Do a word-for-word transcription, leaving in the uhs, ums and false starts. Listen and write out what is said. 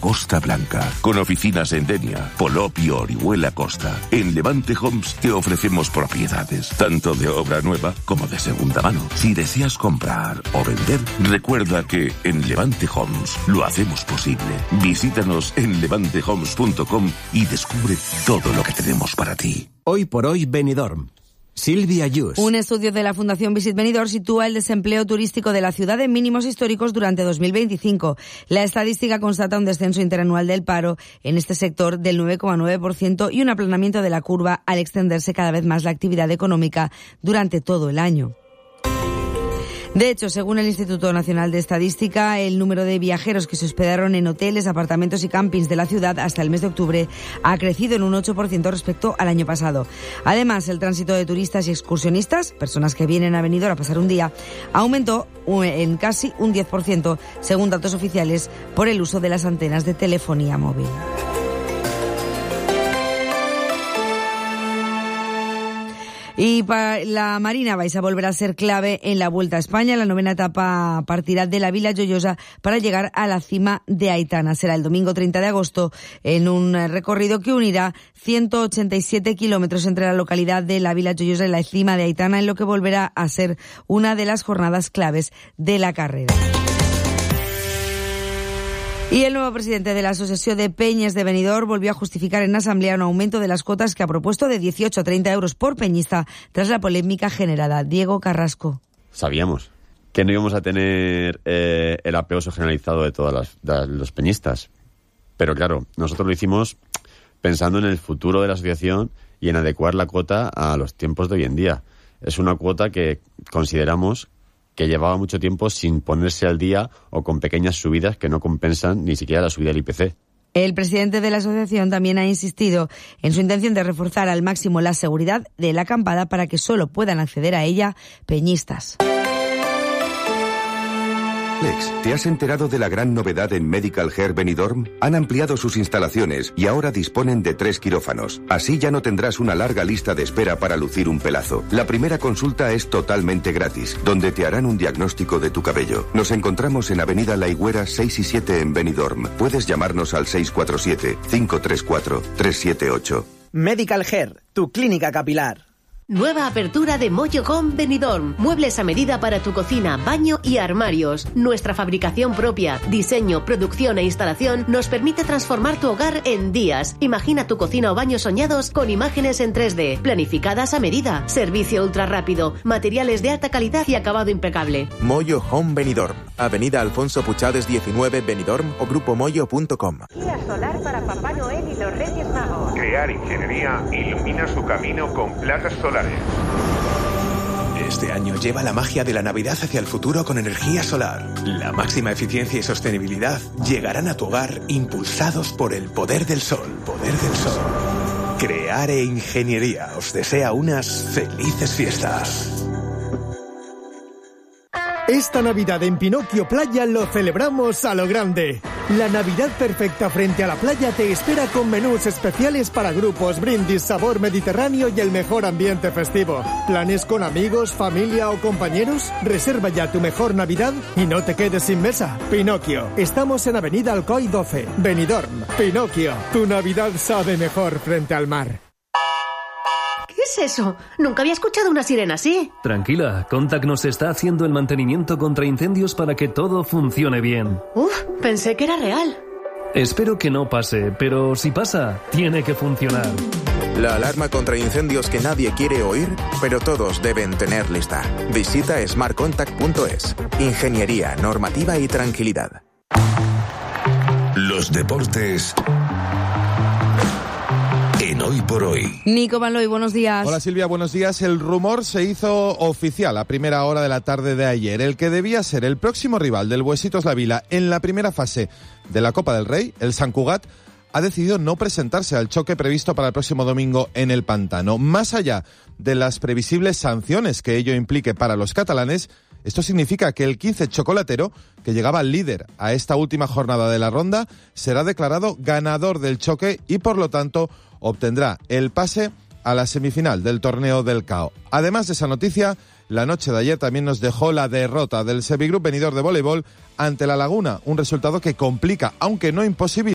Costa Blanca, con oficinas en Denia, Polop y Orihuela Costa. En Levante Homes te ofrecemos propiedades, tanto de obra nueva como de segunda mano. Si deseas comprar o vender, recuerda que en Levante Homes lo hacemos posible. Visítanos en levante homes punto com y descubre todo lo que tenemos para ti. Hoy por hoy Benidorm. Silvia Yus. Un estudio de la Fundación Visit Benidorm sitúa el desempleo turístico de la ciudad en mínimos históricos durante dos mil veinticinco. La estadística constata un descenso interanual del paro en este sector del nueve coma nueve por ciento y un aplanamiento de la curva al extenderse cada vez más la actividad económica durante todo el año. De hecho, según el Instituto Nacional de Estadística, el número de viajeros que se hospedaron en hoteles, apartamentos y campings de la ciudad hasta el mes de octubre ha crecido en un ocho por ciento respecto al año pasado. Además, el tránsito de turistas y excursionistas, personas que vienen a Benidorm a pasar un día, aumentó en casi un diez por ciento, según datos oficiales, por el uso de las antenas de telefonía móvil. Y para la Marina vais a volver a ser clave en la Vuelta a España. La novena etapa partirá de la Vila Joiosa para llegar a la cima de Aitana. Será el domingo treinta de agosto en un recorrido que unirá ciento ochenta y siete kilómetros entre la localidad de la Vila Joiosa y la cima de Aitana, en lo que volverá a ser una de las jornadas claves de la carrera. Y el nuevo presidente de la Asociación de Peñes de Benidorm volvió a justificar en asamblea un aumento de las cuotas que ha propuesto de dieciocho a treinta euros por peñista tras la polémica generada. Diego Carrasco. Sabíamos que no íbamos a tener eh, el aplauso generalizado de todos las, de los peñistas. Pero claro, nosotros lo hicimos pensando en el futuro de la asociación y en adecuar la cuota a los tiempos de hoy en día. Es una cuota que consideramos que llevaba mucho tiempo sin ponerse al día o con pequeñas subidas que no compensan ni siquiera la subida del I P C. El presidente de la asociación también ha insistido en su intención de reforzar al máximo la seguridad de la acampada para que solo puedan acceder a ella peñistas. Alex, ¿te has enterado de la gran novedad en Medical Hair Benidorm? Han ampliado sus instalaciones y ahora disponen de tres quirófanos. Así ya no tendrás una larga lista de espera para lucir un pelazo. La primera consulta es totalmente gratis, donde te harán un diagnóstico de tu cabello. Nos encontramos en Avenida La Higuera seis y siete en Benidorm. Puedes llamarnos al seis cuatro siete, cinco tres cuatro, tres siete ocho. Medical Hair, tu clínica capilar. Nueva apertura de Moyo Home Benidorm. Muebles a medida para tu cocina, baño y armarios. Nuestra fabricación propia, diseño, producción e instalación nos permite transformar tu hogar en días. Imagina tu cocina o baño soñados con imágenes en tres D, planificadas a medida. Servicio ultra rápido, materiales de alta calidad y acabado impecable. Moyo Home Benidorm. Avenida Alfonso Puchades diecinueve, Benidorm o grupo moyo punto com. Guía solar para Papá Noel y los Reyes Magos. Crear Ingeniería ilumina su camino con placas solares. Este año lleva la magia de la Navidad hacia el futuro con energía solar. La máxima eficiencia y sostenibilidad llegarán a tu hogar impulsados por el poder del sol. Poder del sol. Creare Ingeniería os desea unas felices fiestas. Esta Navidad en Pinocchio Playa lo celebramos a lo grande. La Navidad perfecta frente a la playa te espera con menús especiales para grupos, brindis, sabor mediterráneo y el mejor ambiente festivo. ¿Planes con amigos, familia o compañeros? Reserva ya tu mejor Navidad y no te quedes sin mesa. Pinocchio. Estamos en Avenida Alcoy doce, Benidorm. Pinocchio. Tu Navidad sabe mejor frente al mar. ¿Qué es eso? Nunca había escuchado una sirena así. Tranquila, Contact nos está haciendo el mantenimiento contra incendios para que todo funcione bien. Uf, pensé que era real. Espero que no pase, pero si pasa, tiene que funcionar. La alarma contra incendios que nadie quiere oír, pero todos deben tener lista. Visita smart contact punto es. Ingeniería, normativa y tranquilidad. Los deportes en Hoy por Hoy. Nico Manloy, buenos días. Hola Silvia, buenos días. El rumor se hizo oficial a primera hora de la tarde de ayer. El que debía ser el próximo rival del Huesitos La Vila en la primera fase de la Copa del Rey, el Sant Cugat, ha decidido no presentarse al choque previsto para el próximo domingo en el Pantano. Más allá de las previsibles sanciones que ello implique para los catalanes, esto significa que el quince chocolatero, que llegaba líder a esta última jornada de la ronda, será declarado ganador del choque y, por lo tanto, obtendrá el pase a la semifinal del torneo del C A O. Además de esa noticia, la noche de ayer también nos dejó la derrota del Sevigroup Benidorm de voleibol ante La Laguna, un resultado que complica, aunque no imposibilita,